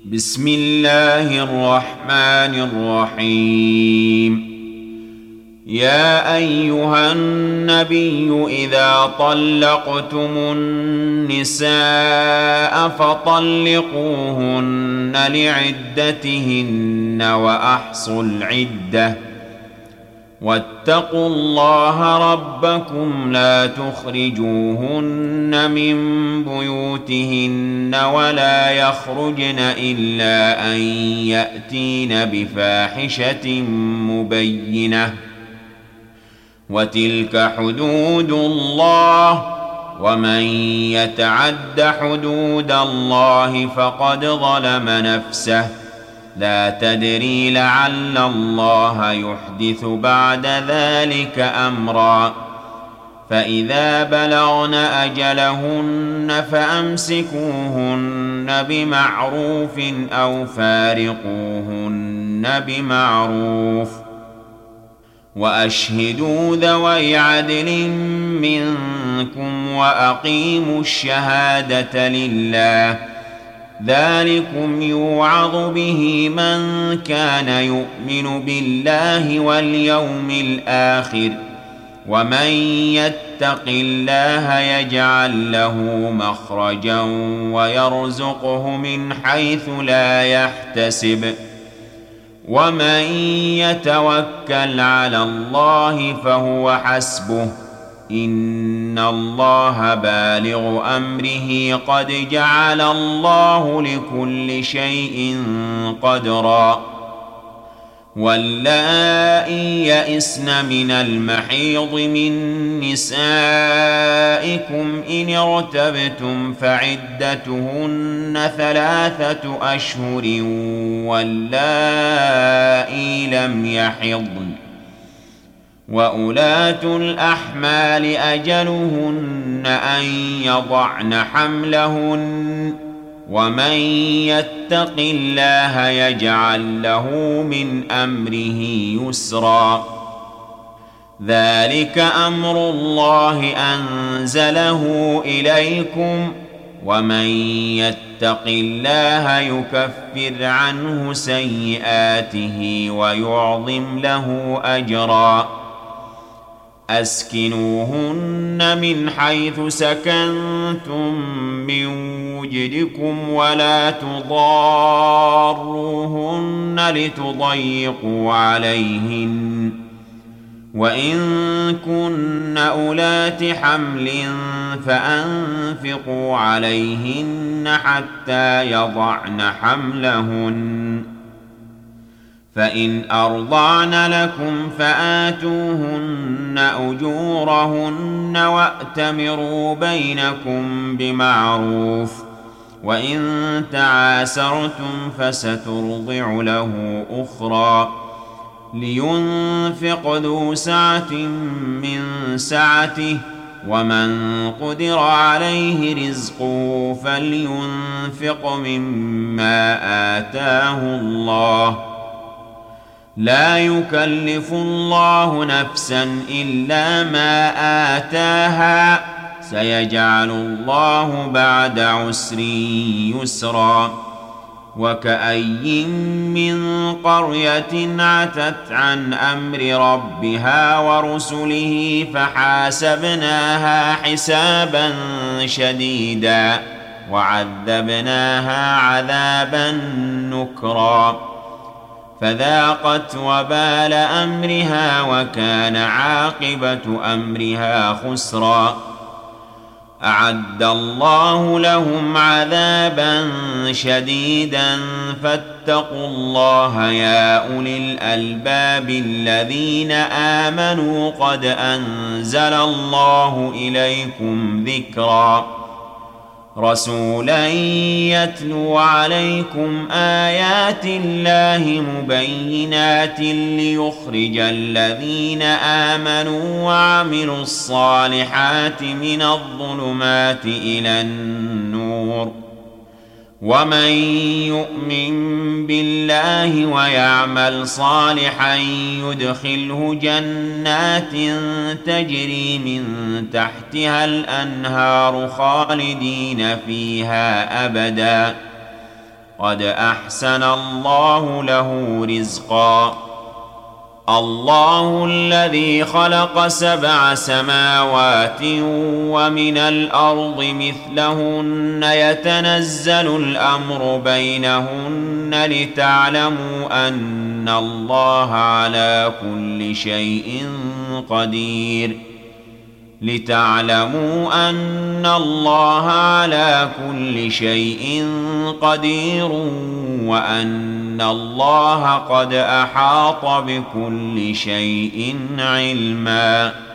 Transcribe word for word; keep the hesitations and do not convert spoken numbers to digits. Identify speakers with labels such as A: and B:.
A: بسم الله الرحمن الرحيم. يا أيها النبي إذا طلقتم النساء فطلقوهن لعدتهن وأحصوا العدة واتقوا الله ربكم لا تخرجوهن من بيوتهن ولا يخرجن إلا أن يأتين بفاحشة مبينة وتلك حدود الله ومن يتعد حدود الله فقد ظلم نفسه لا تدري لعل الله يحدث بعد ذلك أمرا. فإذا بلغن أجلهن فأمسكوهن بمعروف أو فارقوهن بمعروف وأشهدوا ذوي عدل منكم وأقيموا الشهادة لله ذلكم يوعظ به من كان يؤمن بالله واليوم الآخر ومن يتق الله يجعل له مخرجا ويرزقه من حيث لا يحتسب ومن يتوكل على الله فهو حسبه إن الله بالغ أمره قد جعل الله لكل شيء قدرا. واللائي يئسن من المحيض من نسائكم إن ارتبتم فعدتهن ثلاثة أشهر واللائي لم يحضن وأولاة الأحمال أجلهن أن يضعن حملهن ومن يتق الله يجعل له من أمره يسرا. ذلك أمر الله أنزله إليكم ومن يتق الله يكفر عنه سيئاته ويعظم له أجرا. أسكنوهن من حيث سكنتم من وجدكم ولا تضاروهن لتضيقوا عليهن وإن كن أولات حمل فأنفقوا عليهن حتى يضعن حملهن فإن أرضعن لكم فآتوهن أجورهن وأتمروا بينكم بمعروف وإن تعاسرتم فسترضع له أخرى لينفق ذو سعة من سعته ومن قدر عليه رزقه فلينفق مما آتاه الله لا يكلف الله نفسا إلا ما آتاها سيجعل الله بعد عسر يسرا. وكأي من قرية عتت عن أمر ربها ورسله فحاسبناها حسابا شديدا وعذبناها عذابا نكرا فذاقت وبال أمرها وكان عاقبة أمرها خسرا. أعد الله لهم عذابا شديدا فاتقوا الله يا أولي الألباب الذين آمنوا قد أنزل الله إليكم ذكرا رسولا يتلو عليكم آيات الله مبينات ليخرج الذين آمنوا وعملوا الصالحات من الظلمات إلى النور ومن يؤمن بالله ويعمل صالحا يدخله جنات تجري من تحتها الأنهار خالدين فيها أبدا قد أحسن الله له رزقا الله الذي خلق سبع سماوات ومن الأرض مثلهن يتنزل الأمر بينهن لتعلموا أن الله على كل شيء قدير لتعلموا أن الله على كل شيء قدير وأن الله قد أحاط بكل شيء علما